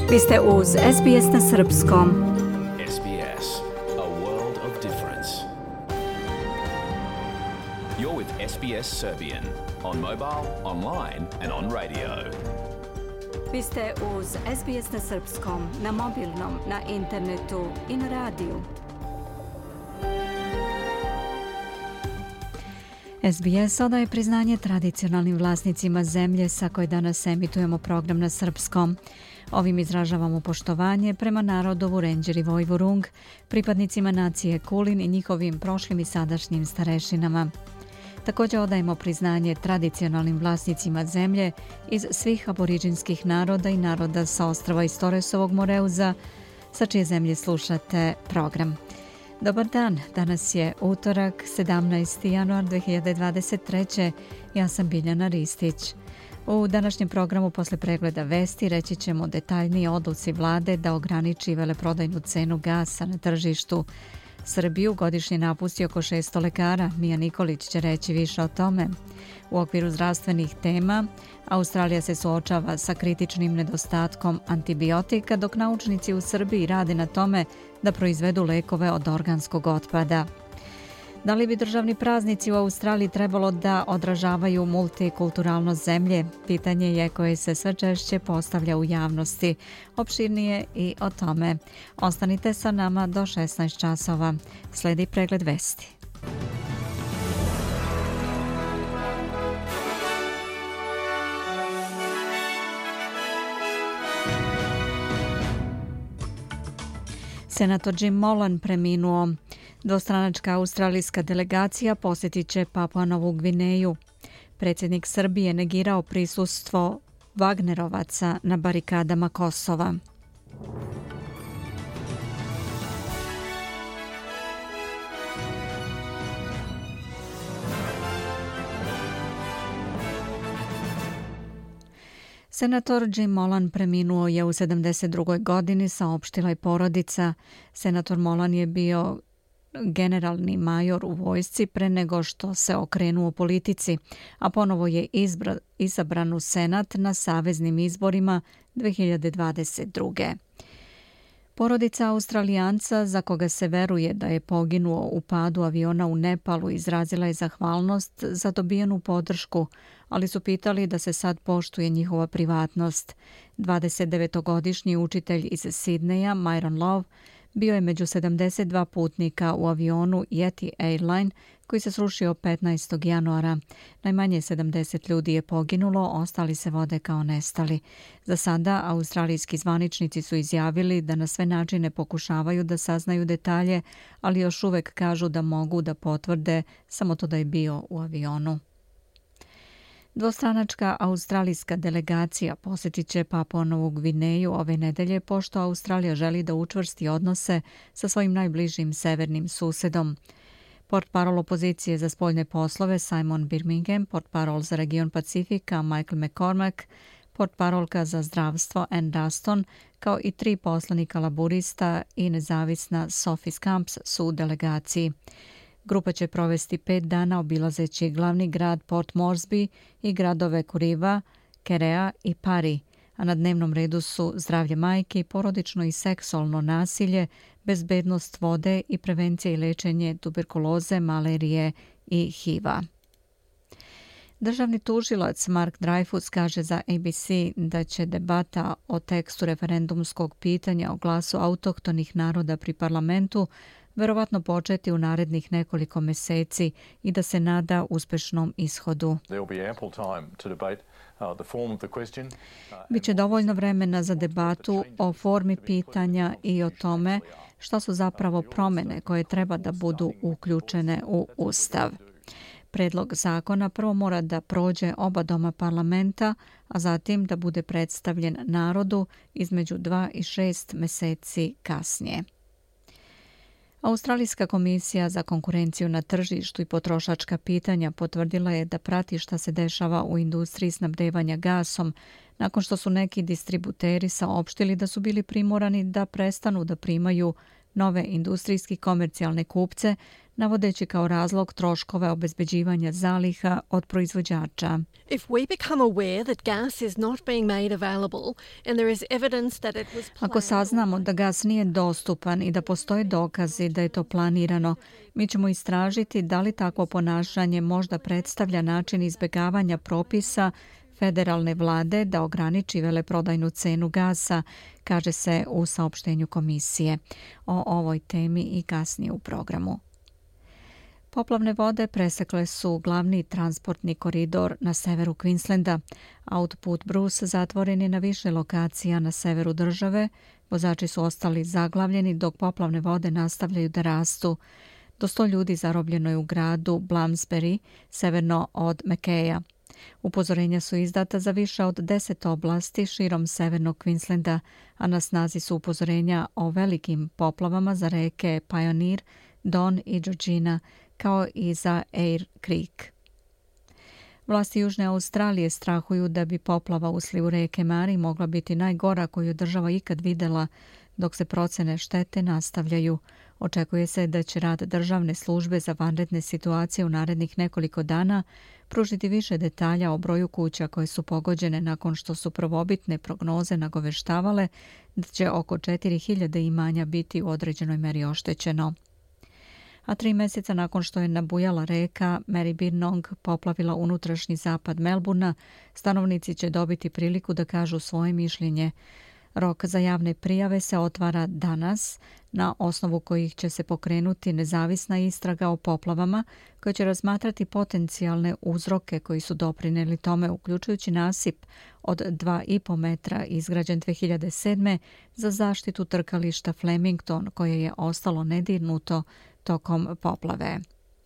Vi ste uz SBS na srpskom. SBS, a world of difference. You're with SBS Serbian on mobile, online and on radio. Vi ste uz SBS na srpskom, na mobilnom, na internetu i na radiju. SBS odaje priznanje tradicionalnim vlasnicima zemlje sa koje danas emitujemo program na srpskom. Ovim izražavamo poštovanje prema narodu Vurenđeri Vojvurung, pripadnicima nacije Kulin i njihovim prošlim i sadašnjim starešinama. Također odajemo priznanje tradicionalnim vlasnicima zemlje iz svih aboriđinskih naroda i naroda sa ostrava iz Toresovog Moreuza, sa čije zemlje slušate program. Dobar dan, danas je utorak, 17. januar 2023. Ja sam Biljana Ristić. U današnjem programu posle pregleda vesti reći ćemo detaljnije odluci vlade da ograniči veleprodajnu cenu gasa na tržištu. Srbiju godišnje napusti oko 600 lekara. Mija Nikolić će reći više o tome. U okviru zdravstvenih tema, Australija se suočava sa kritičnim nedostatkom antibiotika, dok naučnici u Srbiji rade na tome da proizvedu lekove od organskog otpada. Da li bi državni praznici u Australiji trebalo da odražavaju multikulturalnost zemlje? Pitanje je koje se sve češće postavlja u javnosti. Opširnije i o tome. Ostanite sa nama do 16 časova. Sledi pregled vesti. Senator Jim Molan preminuo. Dvostranačka australijska delegacija posjetit će Papua Novu Gvineju. Predsjednik Srbije negirao prisustvo Vagnerovaca na barikadama Kosova. Senator Jim Molan preminuo je u 72. godini, saopštila je porodica. Senator Molan je bio generalni major u vojsci pre nego što se okrenuo politici, a ponovo je izabran u Senat na saveznim izborima 2022. Porodica Australijanca, za koga se veruje da je poginuo u padu aviona u Nepalu, izrazila je zahvalnost za dobijenu podršku, ali su pitali da se sad poštuje njihova privatnost. 29-godišnji učitelj iz Sidneja, Myron Love, bio je među 72 putnika u avionu Yeti Airline koji se srušio 15. januara. Najmanje 70 ljudi je poginulo, ostali se vode kao nestali. Za sada australijski zvaničnici su izjavili da na sve načine pokušavaju da saznaju detalje, ali još uvek kažu da mogu da potvrde samo to da je bio u avionu. Dvostranačka australijska delegacija posjetit će Papua Novu Gvineju ove nedelje, pošto Australija želi da učvrsti odnose sa svojim najbližim severnim susedom. Portparol opozicije za spoljne poslove Simon Birmingham, portparol za region Pacifika Michael McCormack, portparolka za zdravstvo Ann Duston, kao i 3 poslanika laburista i nezavisna Sophie Scamps su u delegaciji. Grupa će provesti 5 dana obilazeći glavni grad Port Moresby i gradove Kuriva, Kerea i Pari, a na dnevnom redu su zdravlje majke, porodično i seksualno nasilje, bezbednost vode i prevencija i lečenje tuberkuloze, malarije i HIV-a. Državni tužilac Mark Dreyfus kaže za ABC da će debata o tekstu referendumskog pitanja o glasu autohtonih naroda pri parlamentu verovatno početi u narednih nekoliko meseci i da se nada uspešnom ishodu. Biće dovoljno vremena za debatu o formi pitanja i o tome šta su zapravo promene koje treba da budu uključene u Ustav. Predlog zakona prvo mora da prođe oba doma parlamenta, a zatim da bude predstavljen narodu između 2 i 6 meseci kasnije. Australijska komisija za konkurenciju na tržištu i potrošačka pitanja potvrdila je da prati šta se dešava u industriji snabdevanja gasom, nakon što su neki distributeri saopštili da su bili primorani da prestanu da primaju nove industrijski komercijalne kupce navodeći kao razlog troškove obezbeđivanja zaliha od proizvođača. If we become aware that gas is not being made available and there is evidence that it was planned... Ako saznamo da gas nije dostupan i da postoje dokazi da je to planirano, mi ćemo istražiti da li takvo ponašanje možda predstavlja način izbjegavanja propisa federalne vlade da ograniči veleprodajnu cenu gasa, kaže se u saopštenju komisije. O ovoj temi i kasnije u programu. Poplavne vode presekle su glavni transportni koridor na severu Queenslanda. Autoput Bruce zatvoren je na više lokacija na severu države. Vozači su ostali zaglavljeni dok poplavne vode nastavljaju da rastu. Do 100 ljudi zarobljeno je u gradu Bloomsbury, severno od Mackaja. Upozorenja su izdata za više od 10 oblasti širom severnog Queenslanda, a na snazi su upozorenja o velikim poplavama za reke Pioneer, Don i Georgina, kao i za Eyre Creek. Vlasti Južne Australije strahuju da bi poplava u slivu reke Mari mogla biti najgora koju država ikad videla, dok se procene štete nastavljaju. Očekuje se da će rad državne službe za vanredne situacije u narednih nekoliko dana pružiti više detalja o broju kuća koje su pogođene nakon što su prvobitne prognoze nagoveštavale da će oko 4000 imanja biti u određenoj meri oštećeno. A 3 mjeseca nakon što je nabujala reka Maribyrnong poplavila unutrašnji zapad Melbourna, stanovnici će dobiti priliku da kažu svoje mišljenje. Rok za javne prijave se otvara danas, na osnovu kojih će se pokrenuti nezavisna istraga o poplavama koja će razmatrati potencijalne uzroke koji su doprinijeli tome, uključujući nasip od 2,5 metra izgrađen 2007. za zaštitu trkališta Flemington koje je ostalo nedirnuto tokom poplave.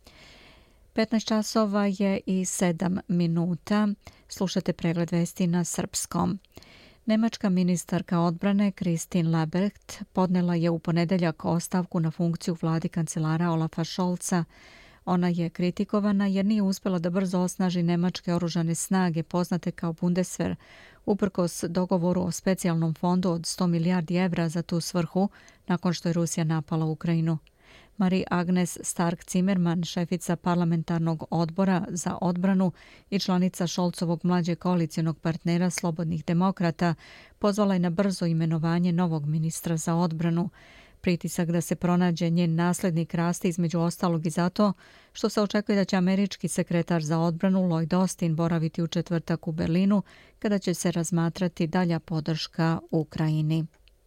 15 časova je i 7 minuta. Slušate pregled vesti na srpskom. Nemačka ministarka odbrane Christine Lambrecht podnela je u ponedeljak ostavku na funkciju vladi kancelara Olafa Scholza. Ona je kritikovana jer nije uspjela da brzo osnaži nemačke oružane snage poznate kao Bundeswehr, uprkos dogovoru o specijalnom fondu od 100 milijardi evra za tu svrhu nakon što je Rusija napala Ukrajinu. Marie-Agnes Stark-Zimmermann, šefica parlamentarnog odbora za odbranu i članica Scholzovog mlađeg koalicionog partnera Slobodnih demokrata, pozvala je na brzo imenovanje novog ministra za odbranu. Pritisak da se pronađe njen nasljednik raste između ostalog i zato što se očekuje da će američki sekretar za odbranu Lloyd Austin boraviti u četvrtak u Berlinu kada će se razmatrati dalja podrška Ukrajini.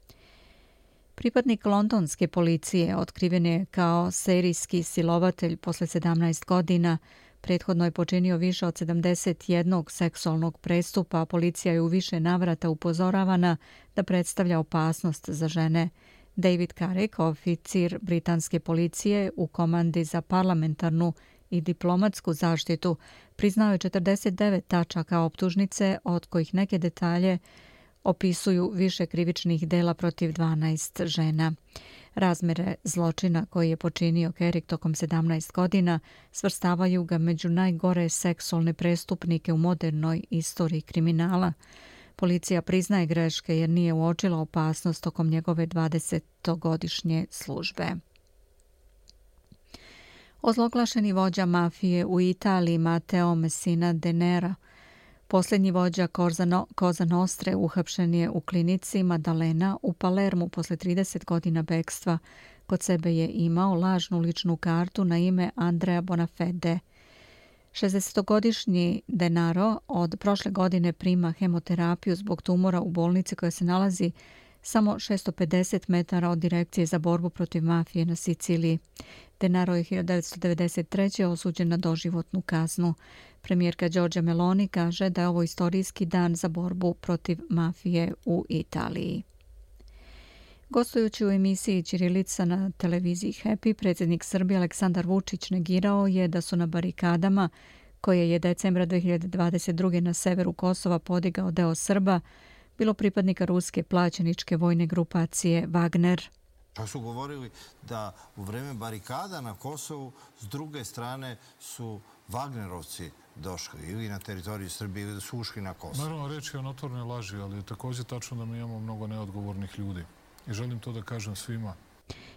Pripadnik londonske policije otkriven je kao serijski silovatelj posle 17 godina. Prethodno je počinio više od 71 seksualnog prestupa, a policija je u više navrata upozoravana da predstavlja opasnost za žene. David Carrick, oficir britanske policije u komandi za parlamentarnu i diplomatsku zaštitu, priznao je 49 tačaka optužnice, od kojih neke detalje opisuju više krivičnih dela protiv 12 žena. Razmere zločina koji je počinio Carrick tokom 17 godina svrstavaju ga među najgore seksualne prestupnike u modernoj istoriji kriminala. Policija priznaje greške jer nije uočila opasnost tokom njegove 20-godišnje službe. Ozloglašeni vođa mafije u Italiji Matteo Messina Denaro, posljednji vođa Cosa Nostre, uhapšen je u klinici Maddalena u Palermu posle 30 godina bekstva. Kod sebe je imao lažnu ličnu kartu na ime Andrea Bonafede. 60-godišnji Denaro od prošle godine prima hemoterapiju zbog tumora u bolnici koja se nalazi samo 650 metara od Direkcije za borbu protiv mafije na Siciliji. Denaro je 1993. osuđen na doživotnu kaznu. Premijerka Giorgia Meloni kaže da je ovo istorijski dan za borbu protiv mafije u Italiji. Gostujući u emisiji Ćirilica na televiziji Happy, predsjednik Srbije Aleksandar Vučić negirao je da su na barikadama, koje je decembra 2022. na severu Kosova podigao deo Srba, bilo pripadnika ruske plaćeničke vojne grupacije Wagner. Čak su govorili da u vreme barikada na Kosovu s druge strane su Wagnerovci došli ili na teritoriju Srbije ili da su ušli na Kosovo. Naravno, reč je o notornoj laži, ali je također tačno da mi imamo mnogo neodgovornih ljudi. I želim to da kažem svima.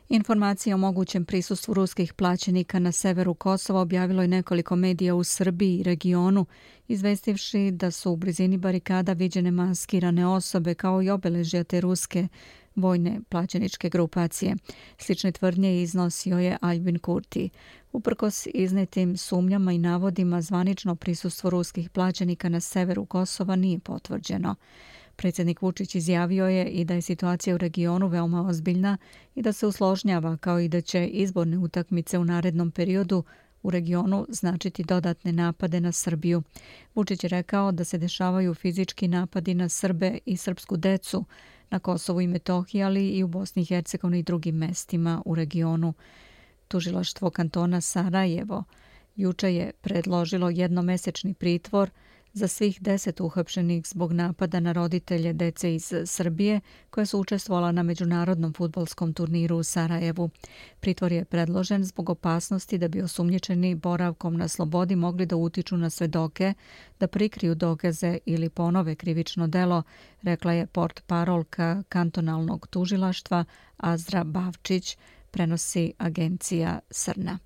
Informacije o mogućem prisustvu ruskih plaćenika na severu Kosova objavilo je nekoliko medija u Srbiji i regionu, izvestivši da su u blizini barikada viđene maskirane osobe kao i obeležja te ruske vojne plaćeničke grupacije. Slične tvrdnje iznosio je Albin Kurti. Uprkos iznetim sumnjama i navodima, zvanično prisustvo ruskih plaćenika na severu Kosova nije potvrđeno. Predsjednik Vučić izjavio je i da je situacija u regionu veoma ozbiljna i da se usložnjava, kao i da će izborne utakmice u narednom periodu u regionu značiti dodatne napade na Srbiju. Vučić je rekao da se dešavaju fizički napadi na Srbe i srpsku decu na Kosovu i Metohiji, ali i u Bosni i Hercegovini i drugim mestima u regionu. Tužilaštvo kantona Sarajevo juče je predložilo jednomesečni pritvor za svih 10 uhapšenih zbog napada na roditelje dece iz Srbije koje su učestvovala na međunarodnom fudbalskom turniru u Sarajevu. Pritvor je predložen zbog opasnosti da bi osumnjičeni boravkom na slobodi mogli da utiču na svedoke, da prikriju dokaze ili ponove krivično delo, rekla je portparolka kantonalnog tužilaštva Azra Bavčić, prenosi agencija Srna.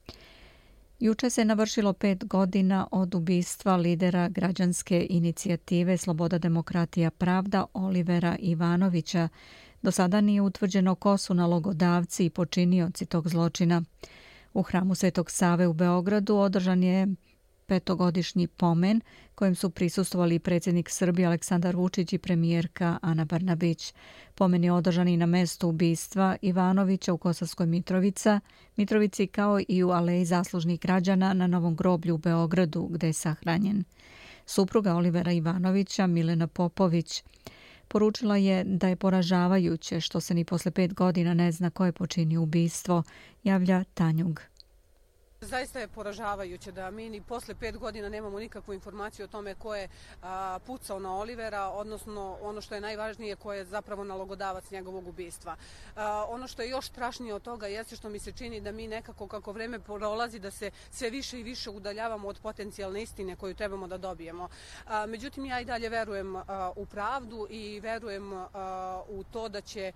Juče se navršilo 5 godina od ubistva lidera građanske inicijative Sloboda, demokratija, pravda Olivera Ivanovića. Do sada nije utvrđeno ko su nalogodavci i počinioci tog zločina. U hramu Svetog Save u Beogradu održan je 5-godišnji pomen kojem su prisustvovali predsjednik Srbije Aleksandar Vučić i premijerka Ana Brnabić. Pomen je održan i na mestu ubistva Ivanovića u Kosovskoj Mitrovici kao i u Aleji zaslužnih građana na Novom groblju u Beogradu gde je sahranjen. Supruga Olivera Ivanovića, Milena Popović, poručila je da je poražavajuće što se ni posle 5 godina ne zna ko je počinio ubistvo, javlja Tanjug. Zaista je poražavajuće da mi ni posle 5 godina nemamo nikakvu informaciju o tome ko je pucao na Olivera, odnosno ono što je najvažnije, ko je zapravo nalogodavac njegovog ubistva. Ono što je još strašnije od toga jeste što mi se čini da mi nekako kako vreme prolazi da se sve više i više udaljavamo od potencijalne istine koju trebamo da dobijemo. Međutim, ja i dalje verujem u pravdu i verujem u to da će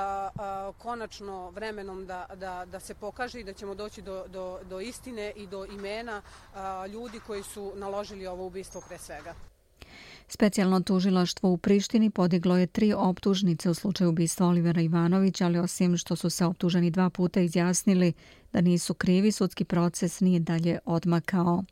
konačno vremenom da se pokaže i da ćemo doći do istine i do imena ljudi koji su naložili ovo ubistvo pre svega. Specijalno tužilaštvo u Prištini podiglo je 3 optužnice u slučaju ubistva Olivera Ivanovića, ali osim što su se optuženi 2 puta izjasnili da nisu krivi, sudski proces nije dalje odmakao.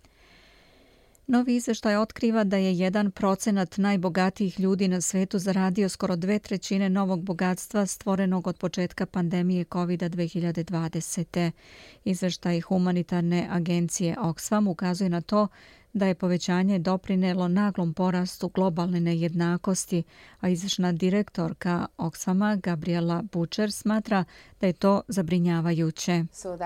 Novi izveštaj otkriva da je 1% najbogatijih ljudi na svetu zaradio skoro 2/3 novog bogatstva stvorenog od početka pandemije COVID-2020. Izveštaj humanitarne agencije Oxfam ukazuje na to da je povećanje doprinelo naglom porastu globalne nejednakosti, a izvršna direktorka Oxfama Gabriela Butcher smatra da je to zabrinjavajuće.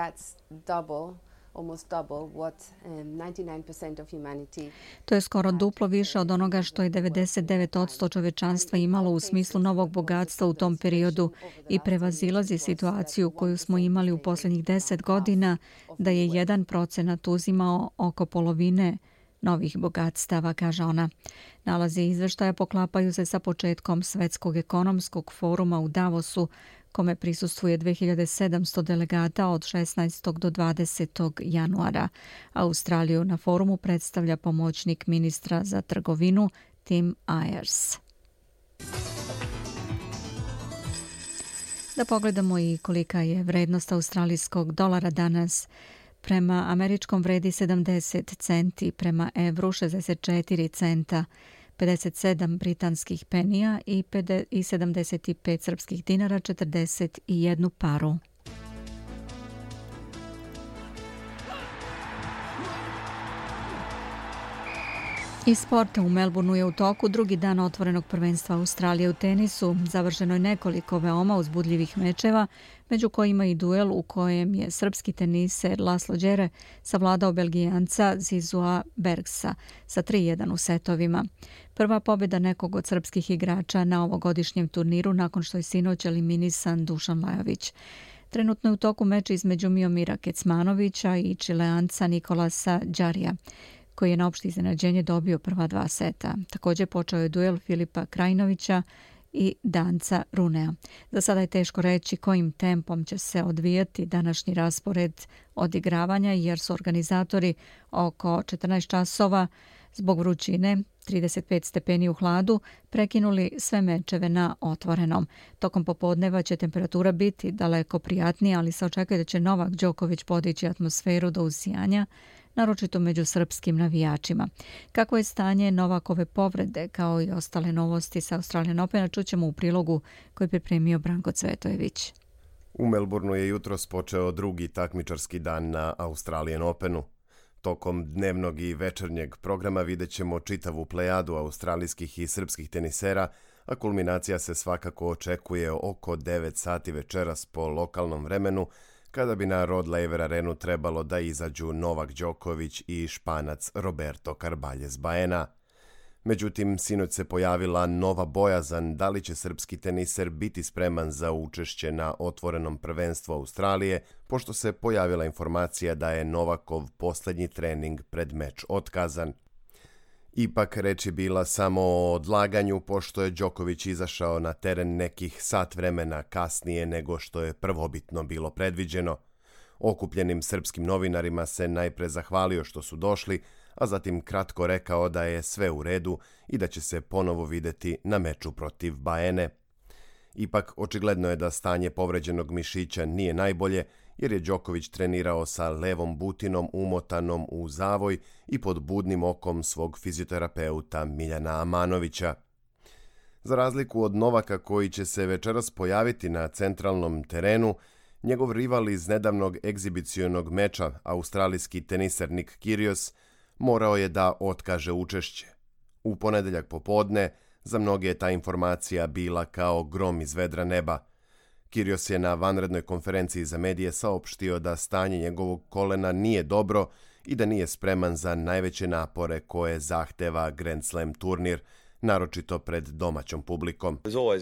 To je skoro duplo više od onoga što je 99% čovečanstva imalo u smislu novog bogatstva u tom periodu i prevazilazi situaciju koju smo imali u posljednjih 10 godina da je 1% uzimao oko polovine novih bogatstava, kaže ona. Nalazi izveštaja poklapaju se sa početkom Svetskog ekonomskog foruma u Davosu, kome prisustvuje 2700 delegata od 16. do 20. januara. Australiju na forumu predstavlja pomoćnik ministra za trgovinu Tim Ayers. Da pogledamo i kolika je vrednost australijskog dolara danas. Prema američkom vredi 70 centi, prema evru 64 centa, 57 britanskih penija i 75 srpskih dinara, 41 paru. Iz sporta u Melbourneu je u toku drugi dan otvorenog prvenstva Australije u tenisu. Završeno je nekoliko veoma uzbudljivih mečeva, među kojima i duel u kojem je srpski teniser Laslo Đere savladao Belgijanca Zizua Bergsa sa 3:1 u setovima. Prva pobjeda nekog od srpskih igrača na ovogodišnjem turniru nakon što je sinoć eliminisan Dušan Lajović. Trenutno je u toku meč između Miomira Kecmanovića i Čileanca Nikolasa Đarija, koji je na opšte iznenađenje dobio prva 2 seta. Također počeo je duel Filipa Krajinovića i Danca Runea. Za sada je teško reći kojim tempom će se odvijati današnji raspored odigravanja jer su organizatori oko 14 časova zbog vrućine 35 stepeni u hladu prekinuli sve mečeve na otvorenom. Tokom popodneva će temperatura biti daleko prijatnija, ali se očekuje da će Novak Đoković podići atmosferu do usijanja, naročito među srpskim navijačima. Kako je stanje Novakove povrede, kao i ostale novosti sa Australian Opena, čućemo u prilogu koji je pripremio Branko Cvetojević. U Melbourneu je jutros počeo drugi takmičarski dan na Australian Openu. Tokom dnevnog i večernjeg programa vidjet ćemo čitavu plejadu australijskih i srpskih tenisera, a kulminacija se svakako očekuje oko 9 sati večeras po lokalnom vremenu, kada bi na Rod Laver Arenu trebalo da izađu Novak Đoković i Španac Roberto Carballes Baena. Međutim, sinoć se pojavila nova bojazan da li će srpski teniser biti spreman za učešće na otvorenom prvenstvu Australije, pošto se pojavila informacija da je Novakov posljednji trening pred meč otkazan. Ipak reč je bila samo o odlaganju, pošto je Đoković izašao na teren nekih sat vremena kasnije nego što je prvobitno bilo predviđeno. Okupljenim srpskim novinarima se najpre zahvalio što su došli, a zatim kratko rekao da je sve u redu i da će se ponovo videti na meču protiv Baene. Ipak, očigledno je da stanje povređenog mišića nije najbolje, jer je Đoković trenirao sa levom butinom umotanom u zavoj i pod budnim okom svog fizioterapeuta Miljana Amanovića. Za razliku od Novaka koji će se večeras pojaviti na centralnom terenu, njegov rival iz nedavnog egzibicionog meča, australijski teniser Nick Kyrgios, morao je da otkaže učešće. U ponedeljak popodne za mnoge je ta informacija bila kao grom iz vedra neba. Kyrgios je na vanrednoj konferenciji za medije saopštio da stanje njegovog kolena nije dobro i da nije spreman za najveće napore koje zahteva Grand Slam turnir, naročito pred domaćom publikom.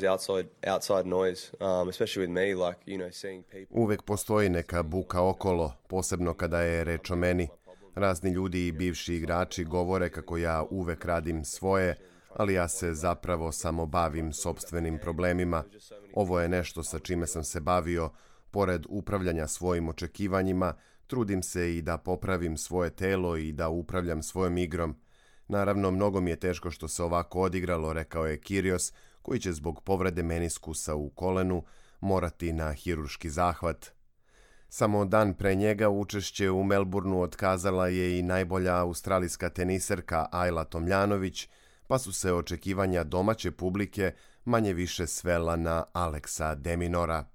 Uvek postoji neka buka okolo, posebno kada je reč o meni. Razni ljudi i bivši igrači govore kako ja uvek radim svoje, ali ja se zapravo samo bavim sopstvenim problemima. Ovo je nešto sa čime sam se bavio, pored upravljanja svojim očekivanjima, trudim se i da popravim svoje telo i da upravljam svojom igrom. Naravno, mnogo mi je teško što se ovako odigralo, rekao je Kyrgios, koji će zbog povrede meniskusa u kolenu morati na hirurški zahvat. Samo dan pre njega učešće u Melbourneu otkazala je i najbolja australijska teniserka Ajla Tomljanović, pa su se očekivanja domaće publike manje više svela na Alexa de Minaura.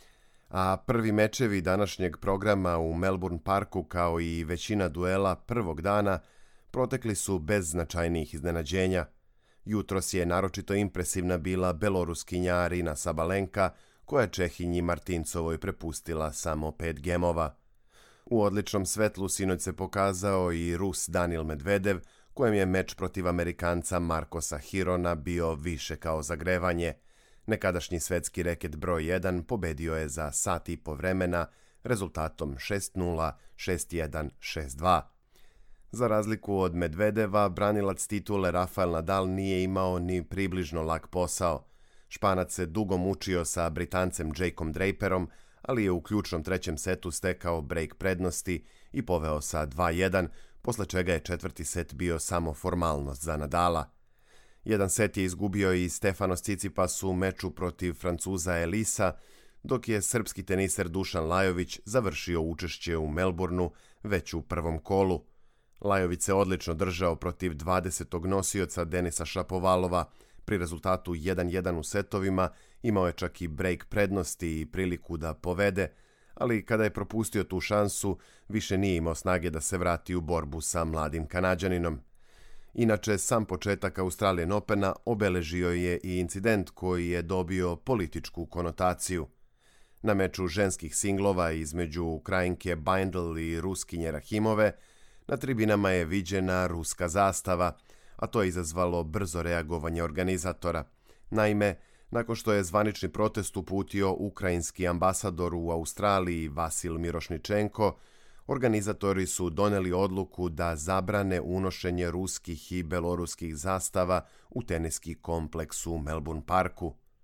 A prvi mečevi današnjeg programa u Melbourne Parku, kao i većina duela prvog dana, protekli su bez značajnijih iznenađenja. Jutros je naročito impresivna bila beloruskinja Arina Sabalenka, koja Čehinji Martincovoj prepustila samo 5 gemova. U odličnom svetlu sinoć se pokazao i Rus Daniil Medvedev, kojem je meč protiv Amerikanca Marcosa Hirona bio više kao zagrevanje. Nekadašnji svetski reket broj 1 pobedio je za sat i po vremena rezultatom 6-0, 6-1, 6-2. Za razliku od Medvedeva, branilac titule Rafael Nadal nije imao ni približno lak posao. Španac se dugo mučio sa Britancem Jakeom Draperom, ali je u ključnom trećem setu stekao break prednosti i poveo sa 2-1, posle čega je četvrti set bio samo formalnost za Nadala. Jedan set je izgubio i Stefanos Tsitsipas u meču protiv Francuza Elisa, dok je srpski teniser Dušan Lajović završio učešće u Melbourneu već u prvom kolu. Lajović se odlično držao protiv 20. nosioca Denisa Šapovalova. Pri rezultatu 1-1 u setovima imao je čak i break prednosti i priliku da povede, ali kada je propustio tu šansu, više nije imao snage da se vrati u borbu sa mladim Kanađaninom. Inače, sam početak Australian Opena obeležio je i incident koji je dobio političku konotaciju. Na meču ženskih singlova između Ukrajinke Bindl i Ruskinje Rahimove, na tribinama je viđena ruska zastava, a to je izazvalo brzo reagovanje organizatora. Naime, nakon što je zvanični protest uputio ukrajinski ambasador u Australiji Vasil Mirošničenko, organizatori su doneli odluku da zabrane unošenje ruskih i beloruskih zastava u teniski kompleks u Melbourne Parku.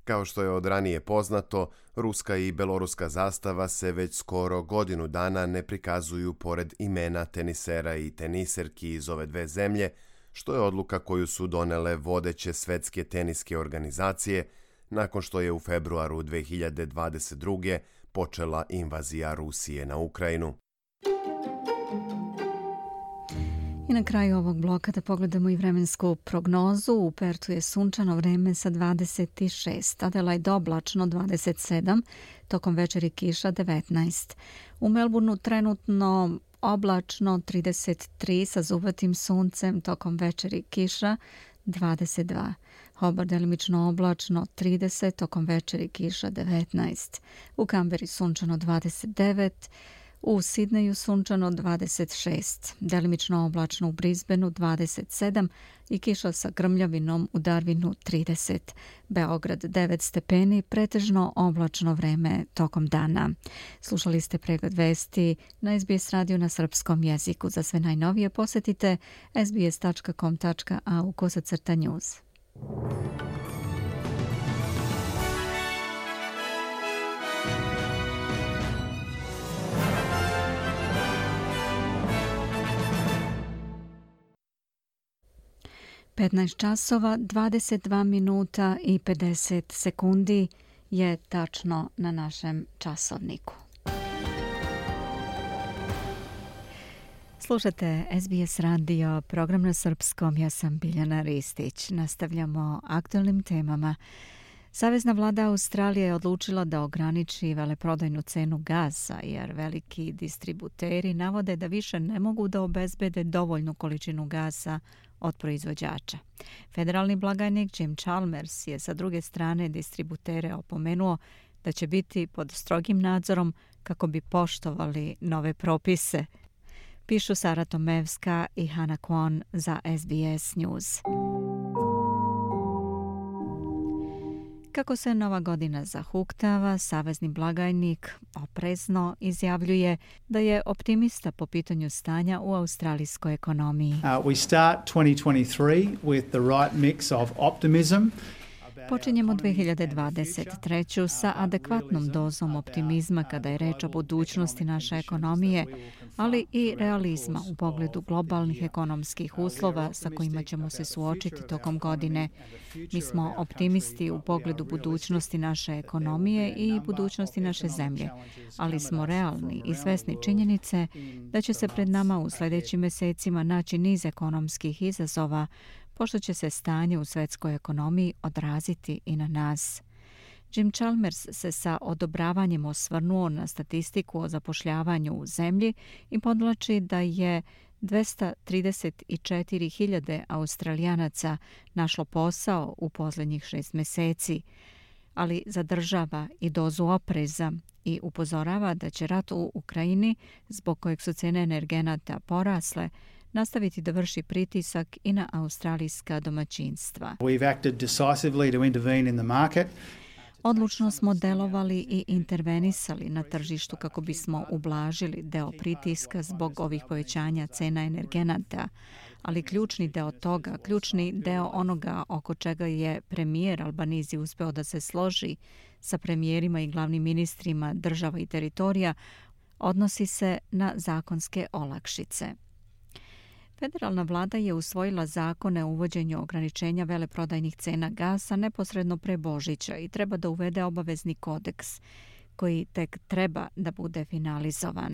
Kao što je od ranije poznato, ruska i beloruska zastava se već skoro godinu dana ne prikazuju pored imena tenisera i teniserki iz ove dve zemlje, što je odluka koju su donele vodeće svetske teniske organizacije nakon što je u februaru 2022. počela invazija Rusije na Ukrajinu. I na kraju ovog bloka da pogledamo i vremensku prognozu. U Pertu je sunčano vreme sa 26, Adelaide oblačno 27, tokom večeri kiša 19. U Melbourneu trenutno oblačno 33 sa zubatim suncem, tokom večeri kiša 22. Hobart delimično oblačno 30, tokom večeri kiša 19. U Kamberi sunčano 29, u Sidneju sunčano 26, delimično oblačno u Brisbaneu 27 i kiša sa grmljavinom u Darwinu 30. Beograd 9 stepeni, pretežno oblačno vreme tokom dana. Slušali ste pregled vesti na SBS radio na srpskom jeziku. Za sve najnovije posetite sbs.com.au/news. časova, 22 minuta i 50 sekundi je tačno na našem časovniku. Slušate SBS radio, program na srpskom, ja sam Biljana Ristić. Nastavljamo aktualnim temama. Savezna vlada Australije je odlučila da ograniči veleprodajnu cenu gasa, jer veliki distributeri navode da više ne mogu da obezbede dovoljnu količinu gasa od proizvođača. Federalni blagajnik Jim Chalmers je sa druge strane distributere opomenuo da će biti pod strogim nadzorom kako bi poštovali nove propise. Pišu Sara Tomevska i Hana Kwon za SBS News. Kako se nova godina zahuktava, savezni blagajnik oprezno izjavljuje da je optimista po pitanju stanja u australijskoj ekonomiji. We start 2023 with the right mix of optimism. Počinjemo 2023. sa adekvatnom dozom optimizma kada je reč o budućnosti naše ekonomije, ali i realizma u pogledu globalnih ekonomskih uslova sa kojima ćemo se suočiti tokom godine. Mi smo optimisti u pogledu budućnosti naše ekonomije i budućnosti naše zemlje, ali smo realni i svesni činjenice da će se pred nama u sljedećim mesecima naći niz ekonomskih izazova, pošto će se stanje u svetskoj ekonomiji odraziti i na nas. Jim Chalmers se sa odobravanjem osvrnuo na statistiku o zapošljavanju u zemlji i podvlači da je 234.000 Australijanaca našlo posao u posljednjih 6 meseci, ali zadržava i dozu opreza i upozorava da će rat u Ukrajini, zbog kojeg su cene energenata porasle, nastaviti da vrši pritisak i na australijska domaćinstva. We've acted decisively to intervene in the market. Odlučno smo delovali i intervenisali na tržištu kako bismo ublažili deo pritiska zbog ovih povećanja cena energenata, ali ključni deo toga, ključni deo onoga oko čega je premijer Albanese uspeo da se složi sa premijerima i glavnim ministrima država i teritorija, odnosi se na zakonske olakšice. Federalna vlada je usvojila zakone o uvođenju ograničenja veleprodajnih cena gasa neposredno pre Božića i treba da uvede obavezni kodeks koji tek treba da bude finalizovan.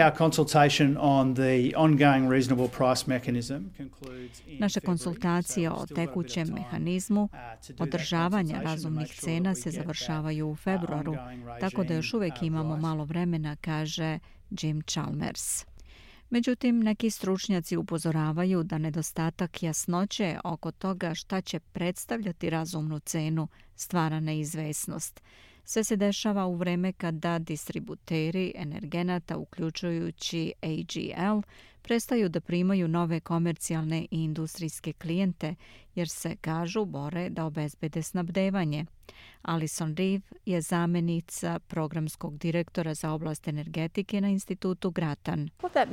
Naše konsultacije o tekućem mehanizmu održavanja razumnih cena se završavaju u februaru, tako da još uvijek imamo malo vremena, kaže Jim Chalmers. Međutim, neki stručnjaci upozoravaju da nedostatak jasnoće oko toga šta će predstavljati razumnu cenu stvara neizvesnost. Sve se dešava u vreme kada distributeri energenata, uključujući AGL, prestaju da primaju nove komercijalne i industrijske klijente jer se, kažu, bore da obezbede snabdevanje. Alison Reeve je zamenica programskog direktora za oblast energetike na institutu Grattan.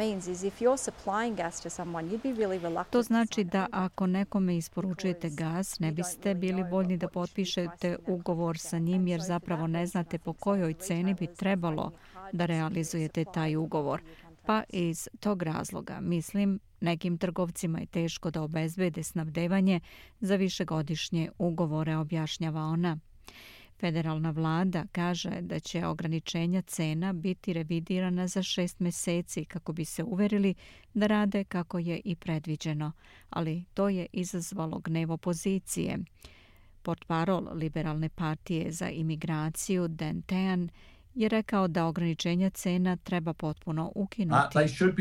To znači da ako nekome isporučujete gas, ne biste bili voljni da potpišete ugovor sa njim jer zapravo ne znate po kojoj ceni bi trebalo da realizujete taj ugovor. Pa iz tog razloga, mislim, nekim trgovcima je teško da obezbede snabdevanje za višegodišnje ugovore, objašnjava ona. Federalna vlada kaže da će ograničenja cena biti revidirana za 6 meseci kako bi se uverili da rade kako je i predviđeno, ali to je izazvalo gnev opozicije. Portparol Liberalne partije za imigraciju Dan Tehan je rekao da ograničenja cena treba potpuno ukinuti.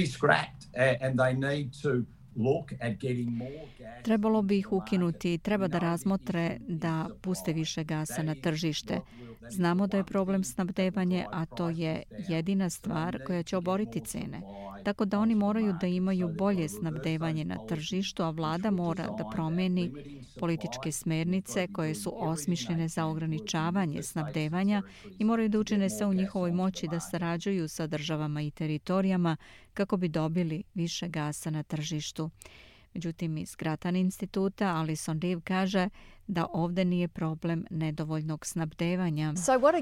Trebalo bi ih ukinuti i treba da razmotre da puste više gasa na tržište. Znamo da je problem snabdevanje, a to je jedina stvar koja će oboriti cene. Tako da oni moraju da imaju bolje snabdevanje na tržištu, a vlada mora da promeni političke smernice koje su osmišljene za ograničavanje snabdevanja i moraju da učine sve u njihovoj moći da sarađuju sa državama i teritorijama kako bi dobili više gasa na tržištu. Međutim, iz Grattan instituta Alison Reeve kaže da ovdje nije problem nedovoljnog snabdevanja.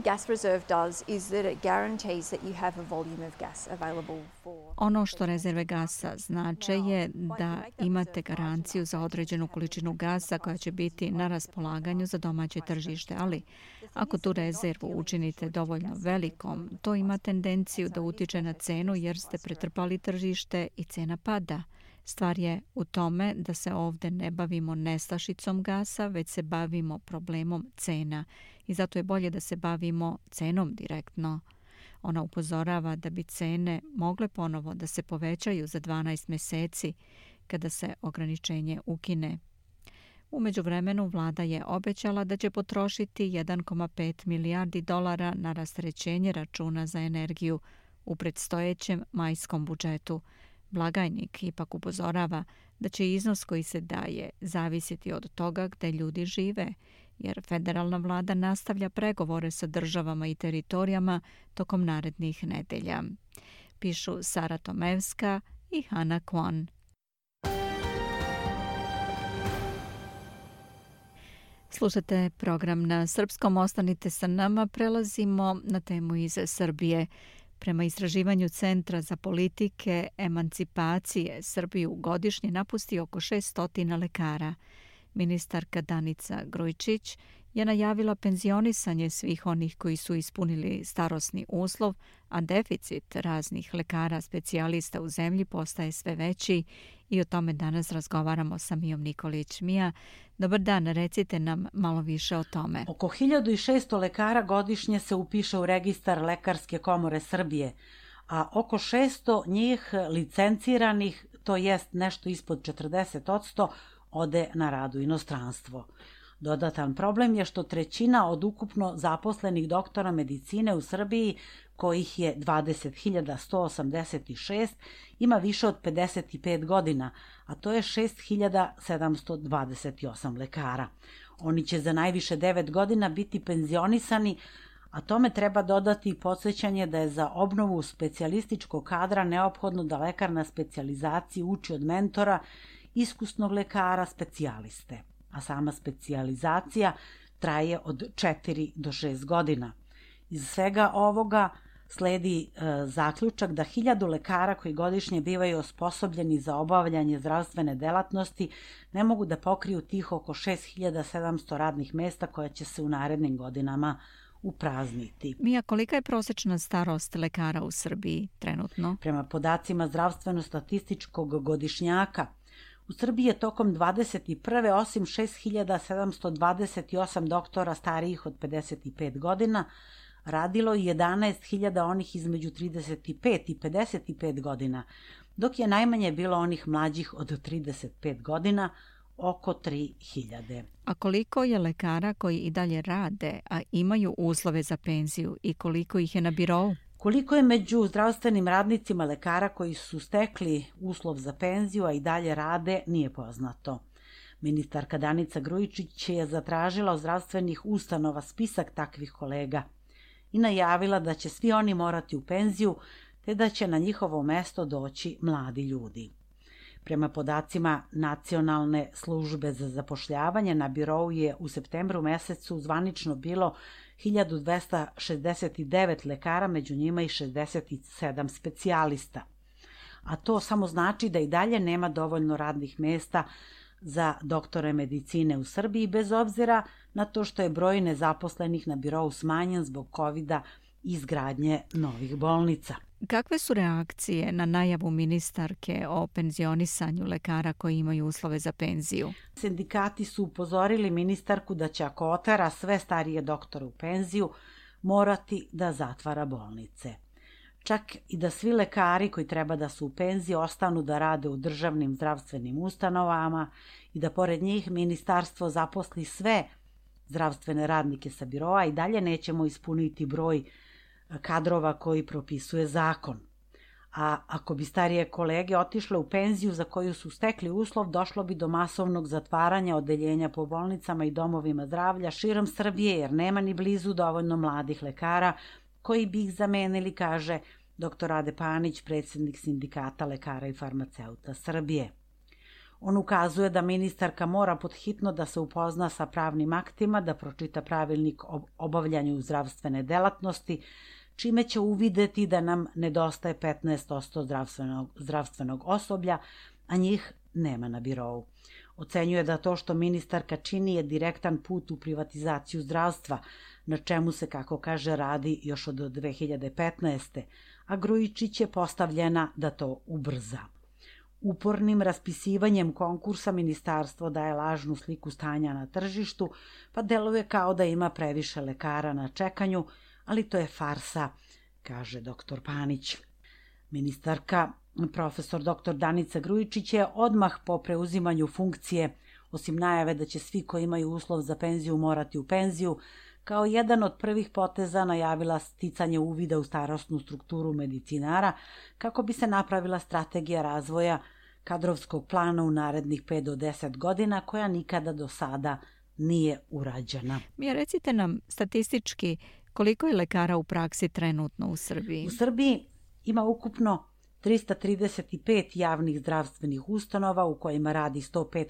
Ono što rezerve gasa znače je da imate garanciju za određenu količinu gasa koja će biti na raspolaganju za domaće tržište, ali ako tu rezervu učinite dovoljno velikom, to ima tendenciju da utiče na cenu jer ste pretrpali tržište i cena pada. Stvar je u tome da se ovdje ne bavimo nestašicom gasa, već se bavimo problemom cena i zato je bolje da se bavimo cenom direktno. Ona upozorava da bi cene mogle ponovo da se povećaju za 12 meseci kada se ograničenje ukine. U međuvremenu vlada je obećala da će potrošiti 1,5 milijardi dolara na rasterećenje računa za energiju u predstojećem majskom budžetu. Blagajnik ipak upozorava da će iznos koji se daje zavisiti od toga gde ljudi žive, jer federalna vlada nastavlja pregovore sa državama i teritorijama tokom narednih nedelja. Pišu Sara Tomevska i Hana Kwon. Slušate program na srpskom, ostanite sa nama, prelazimo na temu iz Srbije. Prema istraživanju Centra za politike emancipacije, Srbiju godišnje napusti oko 600 lekara. Ministarka Danica Grujičić je najavila penzionisanje svih onih koji su ispunili starosni uslov, a deficit raznih lekara specijalista u zemlji postaje sve veći i o tome danas razgovaramo sa Mijom Nikolić. Mija, dobar dan, recite nam malo više o tome. Oko 1600 lekara godišnje se upiše u registar Lekarske komore Srbije, a oko 600 njih licenciranih, to jest nešto ispod 40%, ode na rad u inostranstvo. Dodatan problem je što trećina od ukupno zaposlenih doktora medicine u Srbiji, kojih je 20.186, ima više od 55 godina, a to je 6.728 lekara. Oni će za najviše 9 godina biti penzionisani, a tome treba dodati podsjećanje da je za obnovu specijalističkog kadra neophodno da lekar na specijalizaciji uči od mentora, iskusnog lekara specijaliste, a sama specijalizacija traje od 4 do 6 godina. Iz svega ovoga sledi zaključak da 1000 lekara koji godišnje bivaju osposobljeni za obavljanje zdravstvene delatnosti ne mogu da pokriju tih oko 6700 radnih mesta koja će se u narednim godinama uprazniti. Mija, kolika je prosečna starost lekara u Srbiji trenutno? Prema podacima zdravstveno-statističkog godišnjaka, u Srbiji je tokom 21. osim 6.728 doktora starijih od 55 godina, radilo 11.000 onih između 35 i 55 godina, dok je najmanje bilo onih mlađih od 35 godina, oko 3.000. A koliko je lekara koji i dalje rade, a imaju uslove za penziju i koliko ih je na birou? Koliko je među zdravstvenim radnicima lekara koji su stekli uslov za penziju, a i dalje rade, nije poznato. Ministarka Danica Grujičić je zatražila od zdravstvenih ustanova spisak takvih kolega i najavila da će svi oni morati u penziju, te da će na njihovo mesto doći mladi ljudi. Prema podacima Nacionalne službe za zapošljavanje, na birou je u septembru mesecu zvanično bilo 1269 lekara, među njima i 67 specijalista. A to samo znači da i dalje nema dovoljno radnih mesta za doktore medicine u Srbiji, bez obzira na to što je broj nezaposlenih na birou smanjen zbog COVID-a i izgradnje novih bolnica. Kakve su reakcije na najavu ministarke o penzionisanju lekara koji imaju uslove za penziju? Sindikati su upozorili ministarku da će, ako otera sve starije doktore u penziju, morati da zatvara bolnice. Čak i da svi lekari koji treba da su u penziji ostanu da rade u državnim zdravstvenim ustanovama i da pored njih ministarstvo zaposli sve zdravstvene radnike sa biroa, i dalje nećemo ispuniti broj kadrova koji propisuje zakon. A ako bi starije kolege otišle u penziju za koju su stekli uslov, došlo bi do masovnog zatvaranja odeljenja po bolnicama i domovima zdravlja širom Srbije, jer nema ni blizu dovoljno mladih lekara koji bi ih zamenili, kaže dr. Rade Panić, predsjednik Sindikata lekara i farmaceuta Srbije. On ukazuje da ministarka mora podhitno da se upozna sa pravnim aktima, da pročita pravilnik o obavljanju zdravstvene delatnosti, čime će uvideti da nam nedostaje 15% zdravstvenog osoblja, a njih nema na birou. Ocenjuje da to što ministarka čini je direktan put u privatizaciju zdravstva, na čemu se, kako kaže, radi još od 2015. A Grujičić je postavljena da to ubrza. Upornim raspisivanjem konkursa ministarstvo daje lažnu sliku stanja na tržištu, pa deluje kao da ima previše lekara na čekanju, ali to je farsa, kaže dr. Panić. Ministarka, profesor dr. Danica Grujičić je odmah po preuzimanju funkcije, osim najave da će svi koji imaju uslov za penziju morati u penziju, kao jedan od prvih poteza najavila sticanje uvida u starosnu strukturu medicinara kako bi se napravila strategija razvoja kadrovskog plana u narednih 5 do 10 godina, koja nikada do sada nije urađena. Recite nam statistički koliko je lekara u praksi trenutno u Srbiji? U Srbiji ima ukupno 335 javnih zdravstvenih ustanova u kojima radi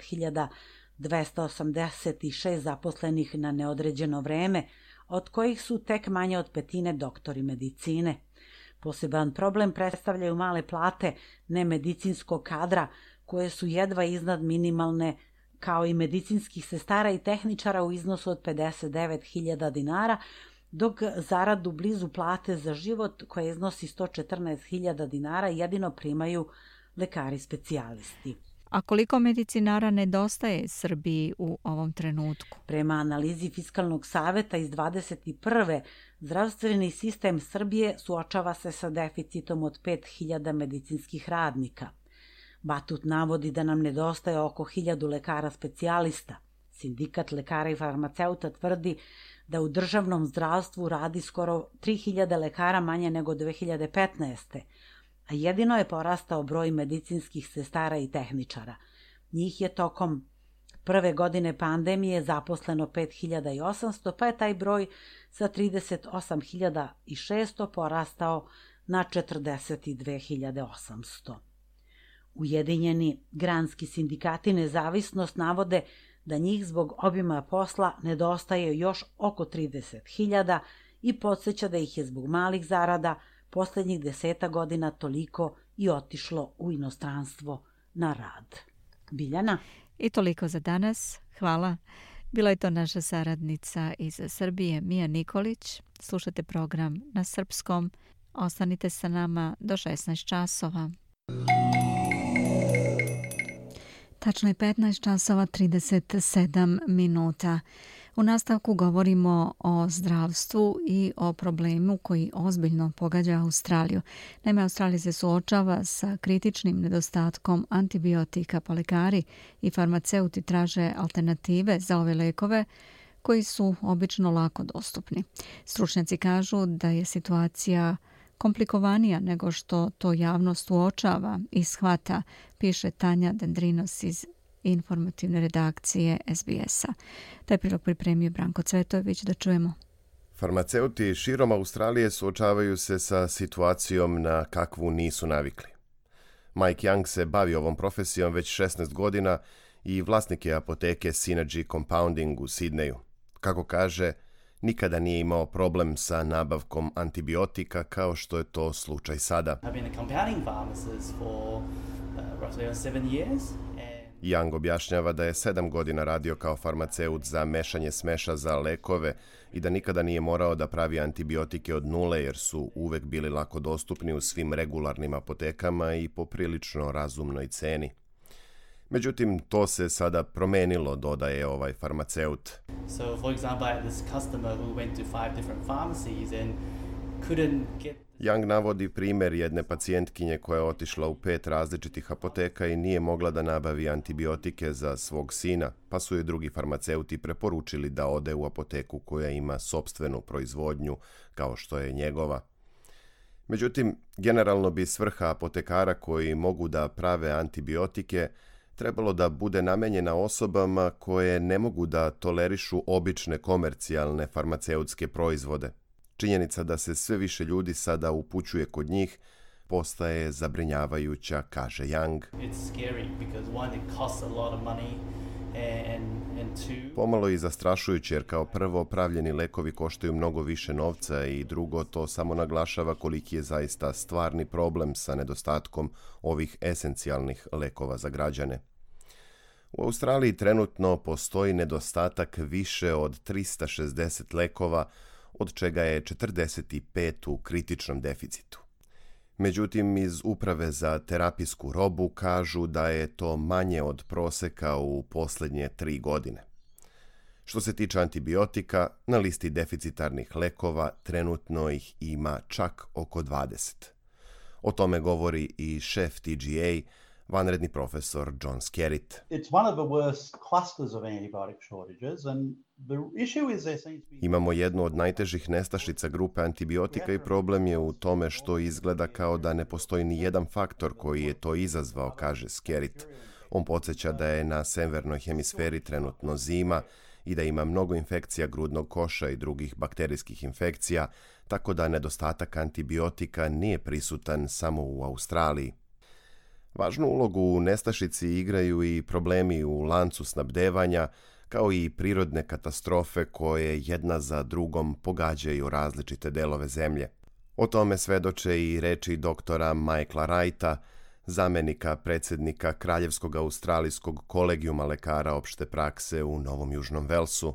105.286 zaposlenih na neodređeno vreme, od kojih su tek manje od petine doktori medicine. Poseban problem predstavljaju male plate nemedicinskog kadra, koje su jedva iznad minimalne, kao i medicinskih sestara i tehničara u iznosu od 59.000 dinara, dok zaradu blizu plate za život, koja iznosi 114.000 dinara, jedino primaju lekari specijalisti. A koliko medicinara nedostaje Srbiji u ovom trenutku? Prema analizi Fiskalnog saveta iz 2021. zdravstveni sistem Srbije suočava se sa deficitom od 5.000 medicinskih radnika. Batut navodi da nam nedostaje oko 1.000 lekara specijalista. Sindikat lekara i farmaceuta tvrdi da u državnom zdravstvu radi skoro 3.000 lekara manje nego 2015. A jedino je porastao broj medicinskih sestara i tehničara. Njih je tokom prve godine pandemije zaposleno 5.800, pa je taj broj sa 38.600 porastao na 42.800. Ujedinjeni granski sindikati Nezavisnost navode da njih zbog obima posla nedostaje još oko 30.000 i podsjeća da ih je zbog malih zarada posljednjih 10 godina toliko i otišlo u inostranstvo na rad. Biljana? I toliko za danas. Hvala. Bila je to naša saradnica iz Srbije, Mija Nikolić. Slušate program na srpskom. Ostanite sa nama do 16 časova. Tačno je 15 časova 37 minuta. U nastavku govorimo o zdravstvu i o problemu koji ozbiljno pogađa Australiju. Naime, Australija se suočava sa kritičnim nedostatkom antibiotika, pa lekari i farmaceuti traže alternative za ove lekove koji su obično lako dostupni. Stručnjaci kažu da je situacija komplikovanija nego što to javnost uočava i shvata, piše Tanja Dendrinos iz informativne redakcije SBS-a. Taj prilog pripremio Branko Cvetović, da čujemo. Farmaceuti širom Australije suočavaju se sa situacijom na kakvu nisu navikli. Mike Young se bavi ovom profesijom već 16 godina i vlasnik je apoteke Synergy Compounding u Sidneju. Kako kaže, nikada nije imao problem sa nabavkom antibiotika kao što je to slučaj sada. Young objašnjava da je 7 godina radio kao farmaceut za mešanje smeša za lekove i da nikada nije morao da pravi antibiotike od nule jer su uvek bili lako dostupni u svim regularnim apotekama i po prilično razumnoj ceni. Međutim, to se sada promenilo, dodaje ovaj farmaceut. Young navodi primjer jedne pacijentkinje koja je otišla u 5 različitih apoteka i nije mogla da nabavi antibiotike za svog sina, pa su joj drugi farmaceuti preporučili da ode u apoteku koja ima sopstvenu proizvodnju, kao što je njegova. Međutim, generalno bi svrha apotekara koji mogu da prave antibiotike trebalo da bude namenjena osobama koje ne mogu da tolerišu obične komercijalne farmaceutske proizvode. Činjenica da se sve više ljudi sada upućuje kod njih postaje zabrinjavajuća, kaže Young. Pomalo i zastrašujuće jer kao prvo pravljeni lekovi koštaju mnogo više novca i drugo to samo naglašava koliki je zaista stvarni problem sa nedostatkom ovih esencijalnih lekova za građane. U Australiji trenutno postoji nedostatak više od 360 lekova, od čega je 45 u kritičnom deficitu. Međutim, iz Uprave za terapijsku robu kažu da je to manje od proseka u posljednje 3 godine. Što se tiče antibiotika, na listi deficitarnih lekova trenutno ih ima čak oko 20. O tome govori i šef TGA, vanredni profesor John Skerritt. Imamo jednu od najtežih nestašica grupe antibiotika i problem je u tome što izgleda kao da ne postoji ni jedan faktor koji je to izazvao, kaže Skerritt. On podsjeća da je na severnoj hemisferi trenutno zima i da ima mnogo infekcija grudnog koša i drugih bakterijskih infekcija, tako da nedostatak antibiotika nije prisutan samo u Australiji. Važnu ulogu u nestašici igraju i problemi u lancu snabdevanja, kao i prirodne katastrofe koje jedna za drugom pogađaju različite delove zemlje. O tome svedoče i reči doktora Michaela Wrighta, zamenika predsjednika Kraljevskog australijskog kolegijuma lekara opšte prakse u Novom Južnom Velsu.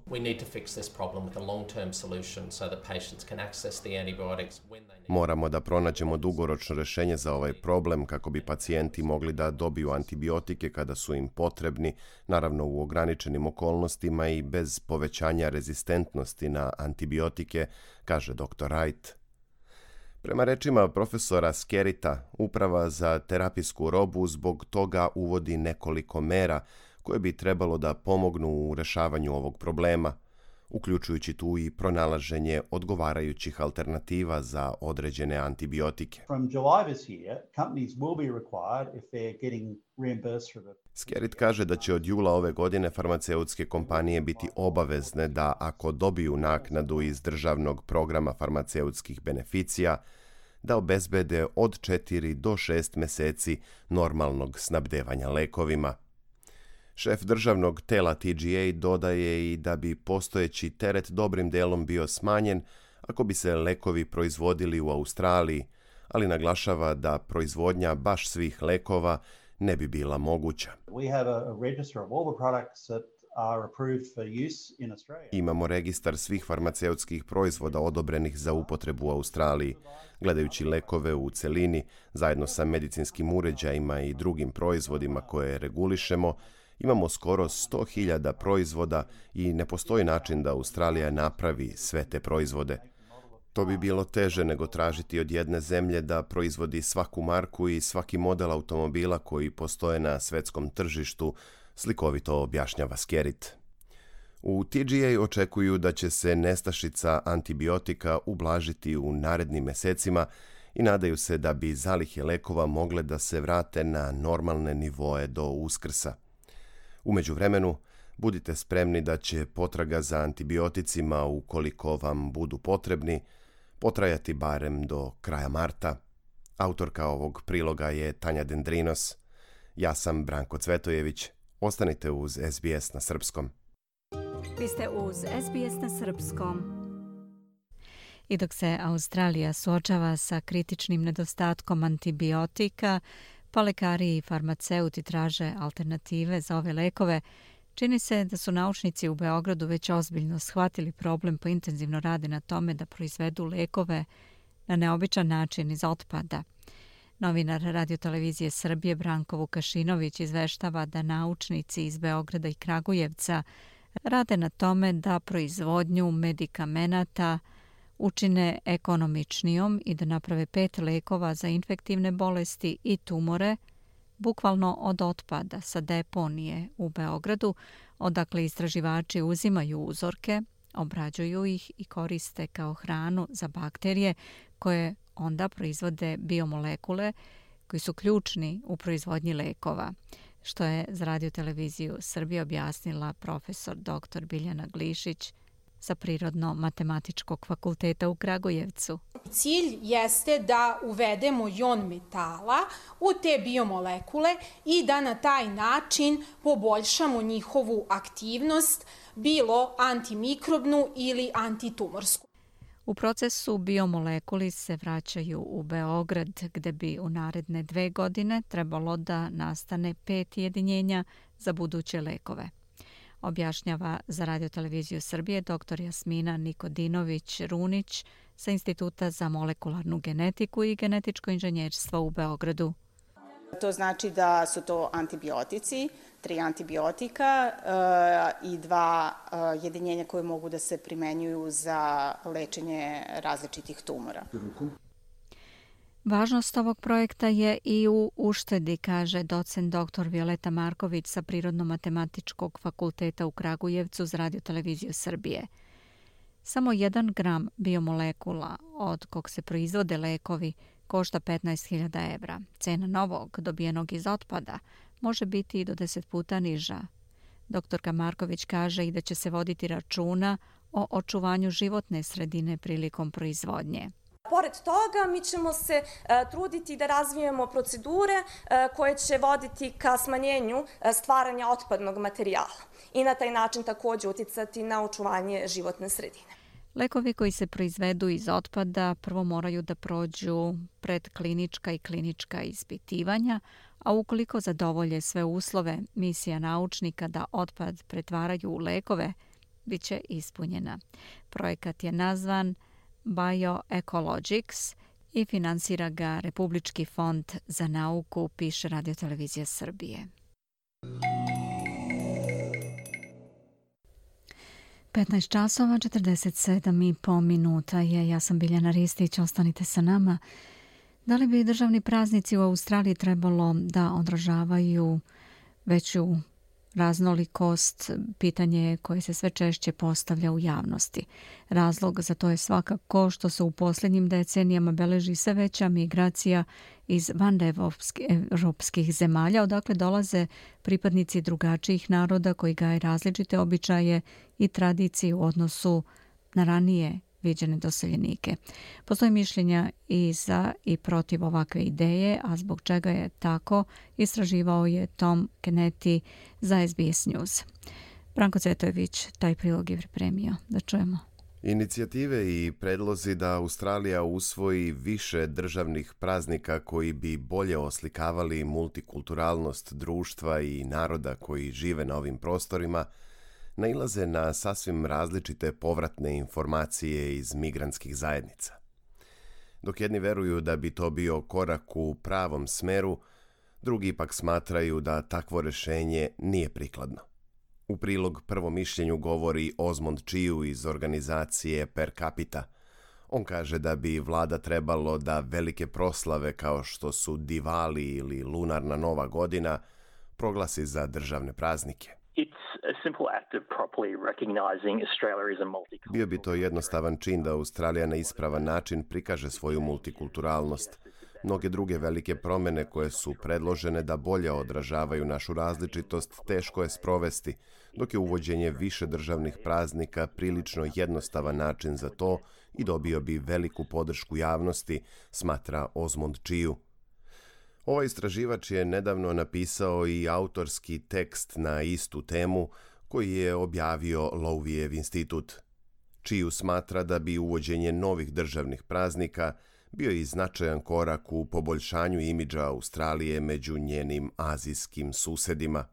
Moramo da pronađemo dugoročno rešenje za ovaj problem kako bi pacijenti mogli da dobiju antibiotike kada su im potrebni, naravno u ograničenim okolnostima i bez povećanja rezistentnosti na antibiotike, kaže dr. Wright. Prema rečima profesora Skerritta, Uprava za terapijsku robu zbog toga uvodi nekoliko mera koje bi trebalo da pomognu u rešavanju ovog problema, uključujući tu i pronalaženje odgovarajućih alternativa za određene antibiotike. Skerritt kaže da će od jula ove godine farmaceutske kompanije biti obavezne da ako dobiju naknadu iz državnog programa farmaceutskih beneficija, da obezbede od 4 do 6 meseci normalnog snabdevanja lekovima. Šef državnog tela TGA dodaje i da bi postojeći teret dobrim delom bio smanjen ako bi se lekovi proizvodili u Australiji, ali naglašava da proizvodnja baš svih lekova ne bi bila moguća. Imamo registar svih farmaceutskih proizvoda odobrenih za upotrebu u Australiji. Gledajući lekove u celini, zajedno sa medicinskim uređajima i drugim proizvodima koje regulišemo, imamo skoro 100.000 proizvoda i ne postoji način da Australija napravi sve te proizvode. To bi bilo teže nego tražiti od jedne zemlje da proizvodi svaku marku i svaki model automobila koji postoje na svetskom tržištu, slikovito objašnjava Skerritt. U TGA očekuju da će se nestašica antibiotika ublažiti u narednim mesecima i nadaju se da bi zalihe lekova mogle da se vrate na normalne nivoe do Uskrsa. U međuvremenu, budite spremni da će potraga za antibioticima, ukoliko vam budu potrebni, potrajati barem do kraja marta. Autorka ovog priloga je Tanja Dendrinos. Ja sam Branko Cvetojević. Ostanite uz SBS na srpskom. Vi ste uz SBS na srpskom. I dok se Australija suočava sa kritičnim nedostatkom antibiotika, pa lekari i farmaceuti traže alternative za ove lekove, čini se da su naučnici u Beogradu već ozbiljno shvatili problem pa intenzivno rade na tome da proizvedu lekove na neobičan način iz otpada. Novinar Radiotelevizije Srbije Branko Vukašinović izveštava da naučnici iz Beograda i Kragujevca rade na tome da proizvodnju medikamenata učine ekonomičnijom i da naprave 5 lekova za infektivne bolesti i tumore, bukvalno od otpada sa deponije u Beogradu, odakle istraživači uzimaju uzorke, obrađuju ih i koriste kao hranu za bakterije koje onda proizvode biomolekule koji su ključni u proizvodnji lekova, što je za Radioteleviziju Srbije objasnila profesor dr. Biljana Glišić sa Prirodno-matematičkog fakulteta u Kragujevcu. Cilj jeste da uvedemo jon metala u te biomolekule i da na taj način poboljšamo njihovu aktivnost, bilo antimikrobnu ili antitumorsku. U procesu biomolekuli se vraćaju u Beograd, gde bi u naredne 2 godine trebalo da nastane 5 jedinjenja za buduće lekove. Objašnjava za Radioteleviziju Srbije dr. Jasmina Nikodinović-Runić sa Instituta za molekularnu genetiku i genetičko inženjerstvo u Beogradu. To znači da su to antibiotici, 3 antibiotika i 2 jedinjenja koje mogu da se primenjuju za lečenje različitih tumora. Važnost ovog projekta je i u uštedi, kaže docent dr. Violeta Marković sa Prirodno-matematičkog fakulteta u Kragujevcu za Radioteleviziju Srbije. Samo 1 gram biomolekula od kog se proizvode lekovi košta 15.000 evra. Cena novog dobijenog iz otpada može biti i do 10 puta niža. Doktorka Marković kaže i da će se voditi računa o očuvanju životne sredine prilikom proizvodnje. Pored toga, mi ćemo se truditi da razvijemo procedure koje će voditi ka smanjenju stvaranja otpadnog materijala i na taj način također uticati na očuvanje životne sredine. Lekovi koji se proizvedu iz otpada prvo moraju da prođu predklinička i klinička ispitivanja, a ukoliko zadovolje sve uslove, misija naučnika da otpad pretvaraju u lekove bit će ispunjena. Projekat je nazvan Bioecologics i finansira ga Republički fond za nauku, piše Radiotelevizija Srbije. 15 časova, 47,5 minuta je. Ja sam Biljana Ristić, ostanite sa nama. Da li bi državni praznici u Australiji trebalo da odražavaju veću raznolikost? Pitanje koje se sve češće postavlja u javnosti. Razlog za to je svakako što se u posljednjim decenijama beleži sve veća migracija iz vaneuropskih zemalja, odakle dolaze pripadnici drugačijih naroda koji gaje različite običaje i tradicije u odnosu na ranije viđene doseljenike. Postoji mišljenja i za i protiv ovakve ideje, a zbog čega je tako, istraživao je Tom Kennedy za SBS News. Branko Cvetojević taj prilog je pripremio. Da čujemo. Inicijative i predlozi da Australija usvoji više državnih praznika koji bi bolje oslikavali multikulturalnost društva i naroda koji žive na ovim prostorima nailaze na sasvim različite povratne informacije iz migrantskih zajednica. Dok jedni veruju da bi to bio korak u pravom smeru, drugi ipak smatraju da takvo rešenje nije prikladno. U prilog prvom mišljenju govori Osmond Chiu iz organizacije Per Capita. On kaže da bi vlada trebalo da velike proslave kao što su Diwali ili lunarna nova godina proglasi za državne praznike. Bio bi to jednostavan čin da Australija na ispravan način prikaže svoju multikulturalnost. Mnoge druge velike promjene koje su predložene da bolje odražavaju našu različitost teško je sprovesti, dok je uvođenje više državnih praznika prilično jednostavan način za to i dobio bi veliku podršku javnosti, smatra Osmond Čiju. Ovaj istraživač je nedavno napisao i autorski tekst na istu temu koji je objavio Lovijev institut. Čiju smatra da bi uvođenje novih državnih praznika bio i značajan korak u poboljšanju imidža Australije među njenim azijskim susedima.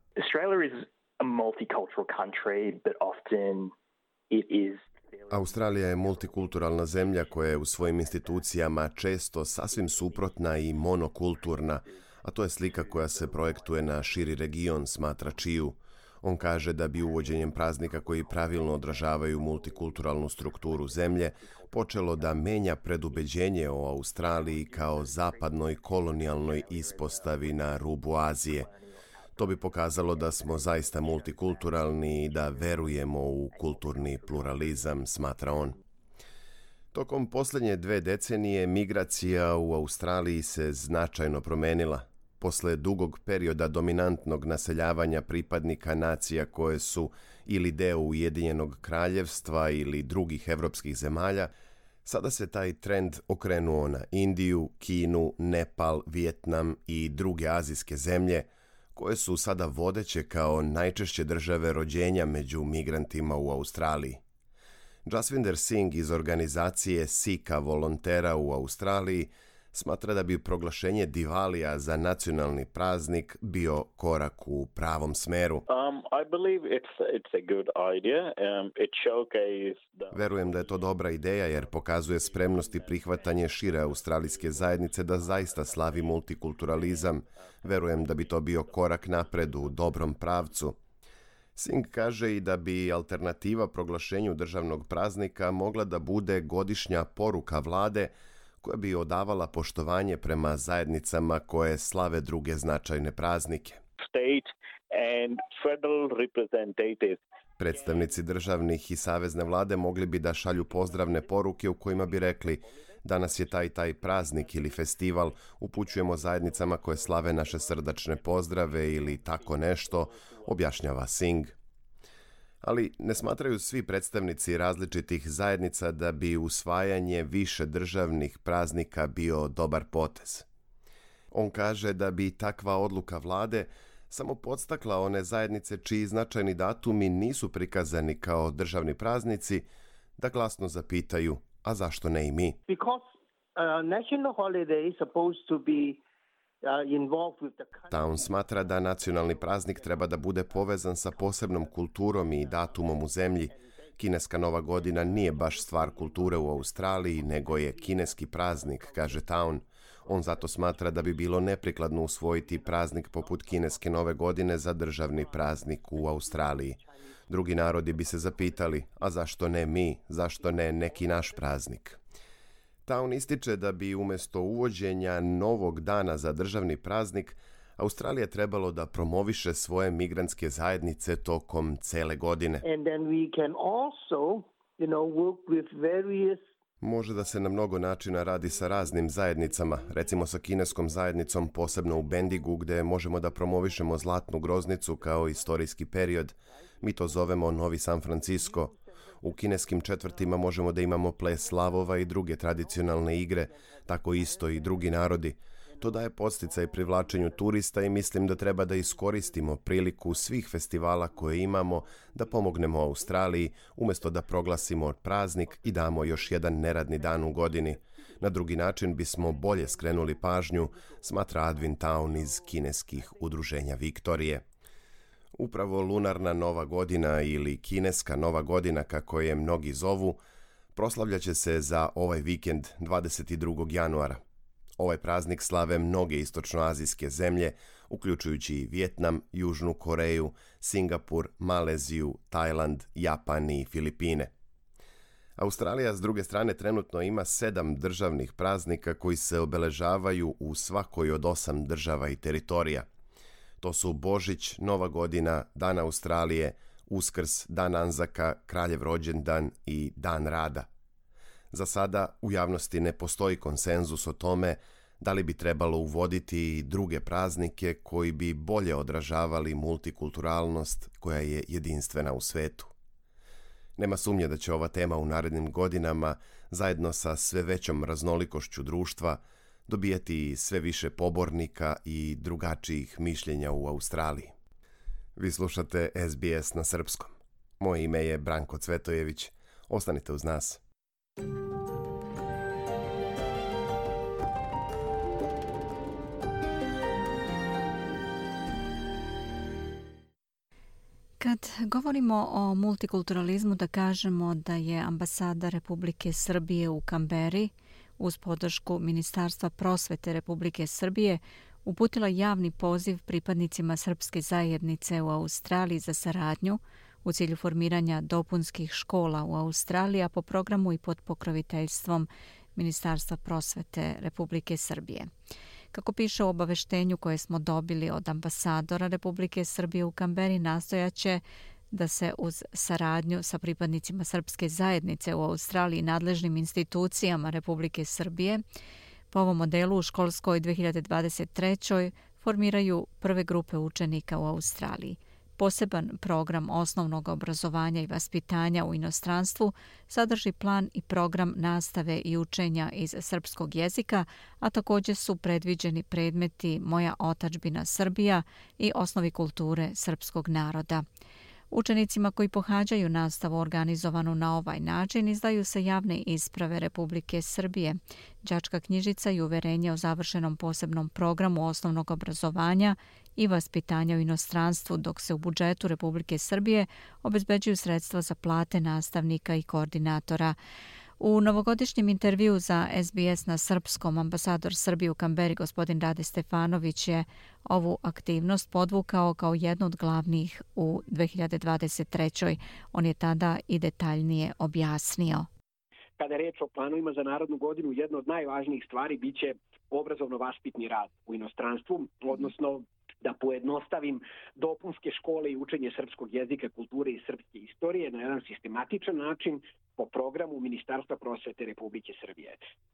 Australija je multikulturalna zemlja koja je u svojim institucijama često sasvim suprotna i monokulturna, a to je slika koja se projektuje na širi region, smatra Čiju. On kaže da bi uvođenjem praznika koji pravilno odražavaju multikulturalnu strukturu zemlje počelo da menja predubeđenje o Australiji kao zapadnoj kolonijalnoj ispostavi na rubu Azije. To bi pokazalo da smo zaista multikulturalni i da verujemo u kulturni pluralizam, smatra on. Tokom posljednje 2 decenije migracija u Australiji se značajno promenila. Posle dugog perioda dominantnog naseljavanja pripadnika nacija koje su ili deo Ujedinjenog kraljevstva ili drugih evropskih zemalja, sada se taj trend okrenuo na Indiju, Kinu, Nepal, Vijetnam i druge azijske zemlje, koje su sada vodeće kao najčešće države rođenja među migrantima u Australiji. Jasvinder Singh iz organizacije Sika volontera u Australiji smatra da bi proglašenje Divalija za nacionalni praznik bio korak u pravom smeru. Verujem da je to dobra ideja jer pokazuje spremnost i prihvatanje šire australijske zajednice da zaista slavi multikulturalizam. Verujem da bi to bio korak napred u dobrom pravcu. Singh kaže i da bi alternativa proglašenju državnog praznika mogla da bude godišnja poruka vlade koja bi odavala poštovanje prema zajednicama koje slave druge značajne praznike. Predstavnici državnih i savezne vlade mogli bi da šalju pozdravne poruke u kojima bi rekli: danas je taj praznik ili festival, upućujemo zajednicama koje slave naše srdačne pozdrave ili tako nešto, objašnjava Singh. Ali ne smatraju svi predstavnici različitih zajednica da bi usvajanje više državnih praznika bio dobar potez. On kaže da bi takva odluka vlade samo podstakla one zajednice čiji značajni datumi nisu prikazani kao državni praznici, da glasno zapitaju: a zašto ne i mi? Town smatra da nacionalni praznik treba da bude povezan sa posebnom kulturom i datumom u zemlji. Kineska Nova godina nije baš stvar kulture u Australiji, nego je kineski praznik, kaže Town. On zato smatra da bi bilo neprikladno usvojiti praznik poput kineske Nove godine za državni praznik u Australiji. Drugi narodi bi se zapitali: a zašto ne mi, zašto ne neki naš praznik? Town ističe da bi umjesto uvođenja novog dana za državni praznik Australija trebalo da promoviše svoje migrantske zajednice tokom cele godine. Može da se na mnogo načina radi sa raznim zajednicama, recimo sa kineskom zajednicom, posebno u Bendigu, gde možemo da promovišemo zlatnu groznicu kao istorijski period. Mi to zovemo Novi San Francisco. U kineskim četvrtima možemo da imamo ples slavova i druge tradicionalne igre, tako isto i drugi narodi. To daje podsticaj privlačenju turista i mislim da treba da iskoristimo priliku svih festivala koje imamo da pomognemo Australiji, umjesto da proglasimo praznik i damo još jedan neradni dan u godini. Na drugi način bismo bolje skrenuli pažnju, smatra Advin Town iz kineskih udruženja Viktorije. Upravo lunarna Nova godina ili kineska Nova godina, kako je mnogi zovu, proslavljaće se za ovaj vikend 22. januara. Ovaj praznik slave mnoge istočnoazijske zemlje, uključujući i Vijetnam, Južnu Koreju, Singapur, Maleziju, Tajland, Japan i Filipine. Australija, s druge strane, trenutno ima 7 državnih praznika koji se obeležavaju u svakoj od 8 država i teritorija. To su Božić, Nova godina, Dan Australije, Uskrs, Dan Anzaka, Kraljev rođendan i Dan rada. Za sada u javnosti ne postoji konsenzus o tome da li bi trebalo uvoditi i druge praznike koji bi bolje odražavali multikulturalnost koja je jedinstvena u svetu. Nema sumnje da će ova tema u narednim godinama, zajedno sa sve većom raznolikošću društva, dobijati sve više pobornika i drugačijih mišljenja u Australiji. Vi slušate SBS na srpskom. Moje ime je Branko Cvetojević. Ostanite uz nas. Kad govorimo o multikulturalizmu, da kažemo da je ambasada Republike Srbije u Kamberi uz podršku Ministarstva prosvete Republike Srbije uputila javni poziv pripadnicima srpske zajednice u Australiji za saradnju u cilju formiranja dopunskih škola u Australiji, a po programu i pod pokroviteljstvom Ministarstva prosvete Republike Srbije. Kako piše u obaveštenju koje smo dobili od ambasadora Republike Srbije u Kamberi, nastojaće da se uz saradnju sa pripadnicima srpske zajednice u Australiji i nadležnim institucijama Republike Srbije po ovom modelu u školskoj 2023. formiraju prve grupe učenika u Australiji. Poseban program osnovnog obrazovanja i vaspitanja u inostranstvu sadrži plan i program nastave i učenja iz srpskog jezika, a također su predviđeni predmeti Moja otadžbina Srbija i osnovi kulture srpskog naroda. Učenicima koji pohađaju nastavu organizovanu na ovaj način izdaju se javne isprave Republike Srbije, đačka knjižica i uverenje o završenom posebnom programu osnovnog obrazovanja i vaspitanja u inostranstvu, dok se u budžetu Republike Srbije obezbeđuju sredstva za plate nastavnika i koordinatora. U novogodišnjem intervju za SBS na srpskom ambasador Srbije u Kamberi gospodin Rade Stefanović je ovu aktivnost podvukao kao jednu od glavnih u 2023. On je tada i detaljnije objasnio. Kada je reč o planovima za narodnu godinu, jedna od najvažnijih stvari biće obrazovno-vaspitni rad u inostranstvu, odnosno da pojednostavim dopunske škole i učenje srpskog jezika, kulture i srpske istorije na jedan sistematičan način po programu Ministarstva prosvete Republike Srbije.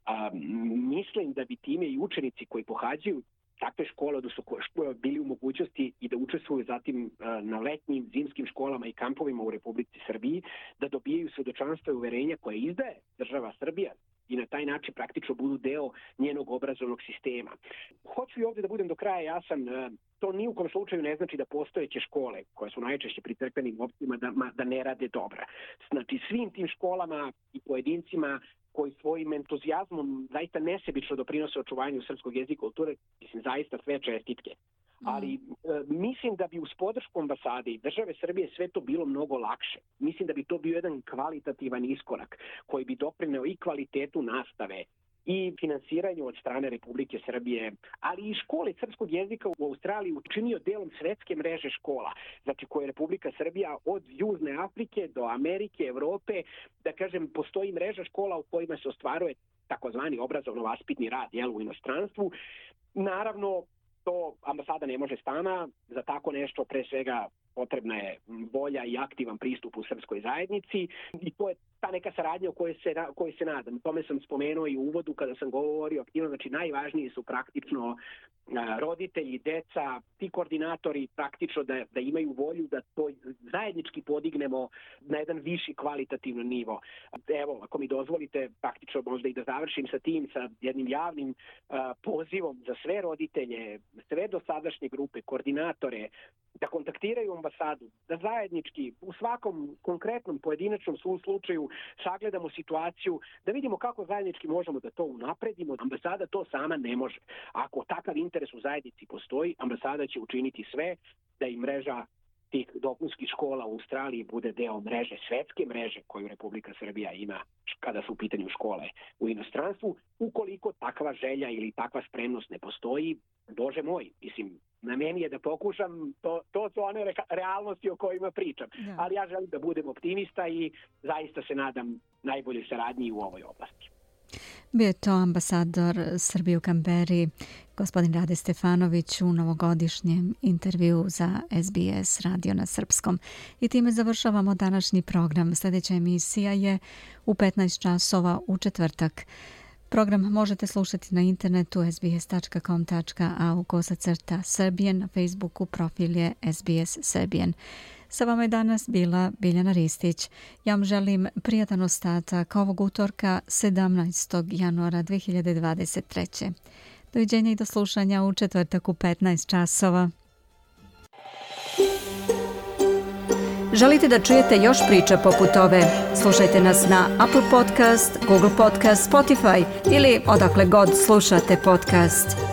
Mislim da bi time i učenici koji pohađaju takve škole, odnosno bili u mogućnosti i da učestvuju zatim na letnjim, zimskim školama i kampovima u Republici Srbiji, da dobijaju svedočanstva i uverenja koje izdaje država Srbija i na taj način praktično budu deo njenog obrazovnog sistema. Hoću i ovdje da budem do kraja jasan, to ni u kom slučaju ne znači da postojeće škole, koje su najčešće pri crkvenim opcijama, da ne rade dobra. Znači svim tim školama i pojedincima koji svojim entuzijazmom zaista nesebično doprinose očuvanju srpskog jezika i kulture, mislim zaista sve čestitke. Ali mislim da bi uz podršku ambasade i države Srbije sve to bilo mnogo lakše. Mislim da bi to bio jedan kvalitativan iskorak koji bi doprineo i kvalitetu nastave i finansiranju od strane Republike Srbije, ali i škole srpskog jezika u Australiji učinio delom svetske mreže škola, znači koje je Republika Srbija od Južne Afrike do Amerike, Evrope, da kažem, postoji mreža škola u kojima se ostvaruje takozvani obrazovno-vaspitni rad u inostranstvu. Naravno, to ambasada ne može sama, za tako nešto pre svega potrebna je volja i aktivan pristup u srpskoj zajednici i to je ta neka saradnja o kojoj se nadam. Tome sam spomenuo i u uvodu kada sam govorio aktivno, znači najvažniji su praktično roditelji, deca, ti koordinatori praktično da imaju volju da to zajednički podignemo na jedan viši kvalitativni nivo. Evo, ako mi dozvolite, praktično možda i da završim sa tim, sa jednim javnim pozivom za sve roditelje, sve dosadašnje grupe, koordinatore, da kontaktiraju ambasadu, da zajednički u svakom konkretnom pojedinačnom slučaju sagledamo situaciju, da vidimo kako zajednički možemo da to unapredimo. Ambasada to sama ne može. Ako takav interes u zajednici postoji, ambasada će učiniti sve da i mreža tih dopunskih škola u Australiji bude deo mreže, svetske mreže koju Republika Srbija ima kada su u pitanju škole u inostranstvu. Ukoliko takva želja ili takva spremnost ne postoji, Bože moj, mislim, na meni je da pokušam, to su one realnosti o kojima pričam. Ja. Ali ja želim da budem optimista i zaista se nadam najboljoj saradnji u ovoj oblasti. Bio je to ambasador Srbije u Kamberi, gospodin Rade Stefanović u novogodišnjem intervju za SBS radio na srpskom. I time završavamo današnji program. Sljedeća emisija je u 15 časova u četvrtak. Program možete slušati na internetu sbs.com.au/Serbian, na Facebooku profil je SBS Serbian. Sa vama je danas bila Biljana Ristić. Ja vam želim prijatan ostatak ovog utorka 17. januara 2023. Doviđenja i do slušanja u četvrtak u 15 časova. Želite da čujete još priča poput ove? Slušajte nas na Apple Podcast, Google Podcast, Spotify ili odakle god slušate podcast.